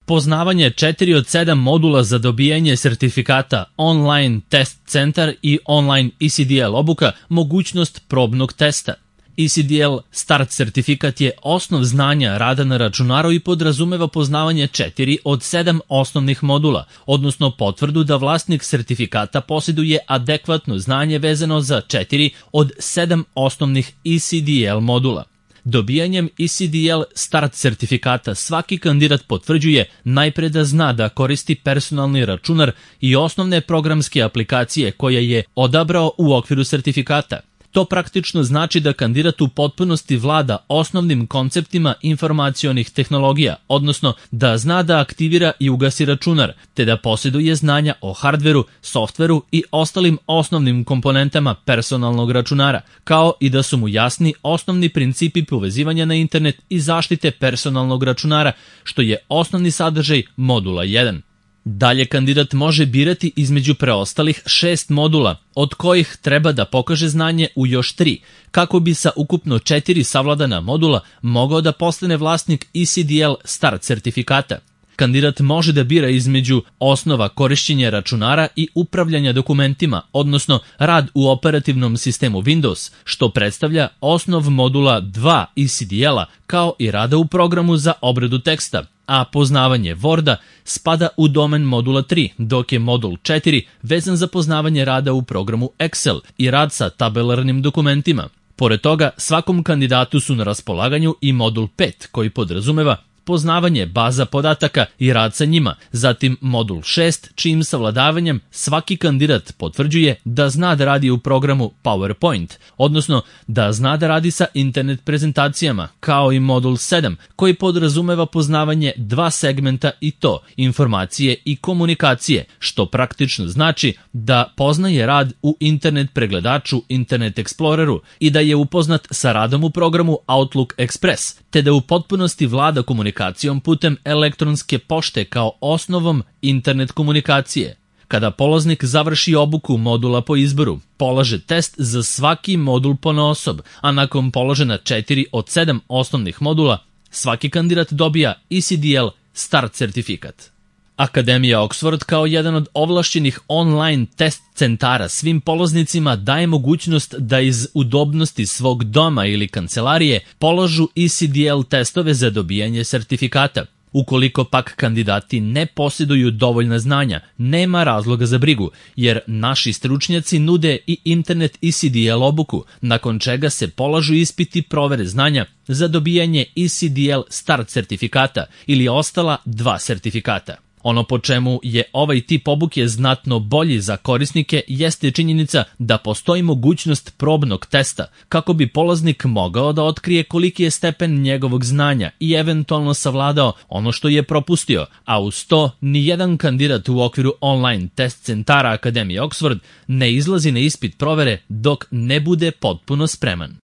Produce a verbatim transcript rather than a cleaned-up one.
Poznavanje četiri od sedam modula za dobijanje sertifikata Online Test Centar i Online E C D L obuka, mogućnost probnog testa. E C D L Start sertifikat je osnov znanja rada na računaru i podrazumeva poznavanje četiri od sedam osnovnih modula, odnosno potvrdu da vlasnik sertifikata posjeduje adekvatno znanje vezano za četiri od sedam osnovnih E C D L modula. Dobijanjem E C D L Start sertifikata svaki kandidat potvrđuje najpre da zna da koristi personalni računar i osnovne programske aplikacije koje je odabrao u okviru sertifikata. To praktično znači da kandidat u potpunosti vlada osnovnim konceptima informacionih tehnologija, odnosno da zna da aktivira i ugasi računar, te da posjeduje znanja o hardveru, softveru i ostalim osnovnim komponentama personalnog računara, kao i da su mu jasni osnovni principi povezivanja na internet i zaštite personalnog računara, što je osnovni sadržaj modula jedan. Dalje kandidat može birati između preostalih šest modula, od kojih treba da pokaže znanje u još tri, kako bi sa ukupno četiri savladana modula mogao da postane vlasnik E C D L Start sertifikata. Kandidat može da bira između osnova korišćenja računara i upravljanja dokumentima, odnosno rad u operativnom sistemu Windows, što predstavlja osnov modula dva E C D L-a, kao i rada u programu za obradu teksta, a poznavanje Worda spada u domen modula tri, dok je modul četiri vezan za poznavanje rada u programu Excel i rad sa tabelarnim dokumentima. Pored toga, svakom kandidatu su na raspolaganju i modul pet, koji podrazumeva poznavanje baza podataka i rad sa njima, zatim modul šest, čijim savladavanjem svaki kandidat potvrđuje da zna da radi u programu PowerPoint, odnosno da zna da radi sa internet prezentacijama, kao i modul sedam, koji podrazumeva poznavanje dva segmenta i to informacije i komunikacije, što praktično znači da poznaje rad u internet pregledaču Internet Exploreru i da je upoznat sa radom u programu Outlook Express, te da u potpunosti vlada komunikacijom putem elektronske pošte kao osnovom internet komunikacije. Kada polaznik završi obuku modula po izboru, polaže test za svaki modul ponaosob, a nakon položena četiri od sedam osnovnih modula, svaki kandidat dobija E C D L Start sertifikat. Akademija Oxford kao jedan od ovlašćenih online test centara svim polaznicima daje mogućnost da iz udobnosti svog doma ili kancelarije polažu E C D L testove za dobijanje sertifikata. Ukoliko pak kandidati ne posjeduju dovoljna znanja, nema razloga za brigu, jer naši stručnjaci nude i internet E C D L obuku, nakon čega se polažu ispiti provere znanja za dobijanje E C D L Start sertifikata ili ostala dva sertifikata. Ono po čemu je ovaj tip obuke znatno bolji za korisnike jeste činjenica da postoji mogućnost probnog testa, kako bi polaznik mogao da otkrije koliki je stepen njegovog znanja i eventualno savladao ono što je propustio, a uz to nijedan kandidat u okviru online test centara Akademije Oxford ne izlazi na ispit provere dok ne bude potpuno spreman.